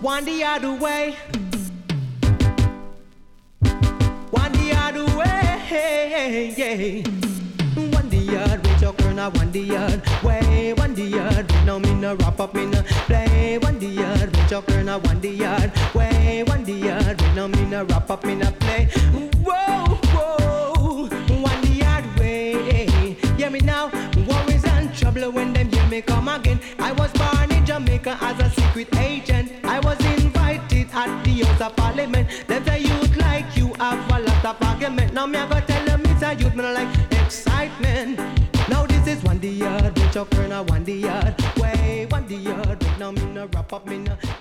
one the other way. One the other way, yeah. One the yard, with your corner, one the yard way. One the yard, now me no wrap up, me no play. One the yard, with your corner, one the yard way. One the yard, now me no wrap up, me no play. Whoa, whoa, one the yard way. Hear me now, worries and trouble when them hear me come again. I was born in Jamaica as a secret agent. I was invited at the House of Parliament. Them say youth like you have a lot of argument. Now me I go tell them it's a youth, me no like excitement. Now this is one the yard, with your corner, one the yard way. One the yard, now me no wrap up, me no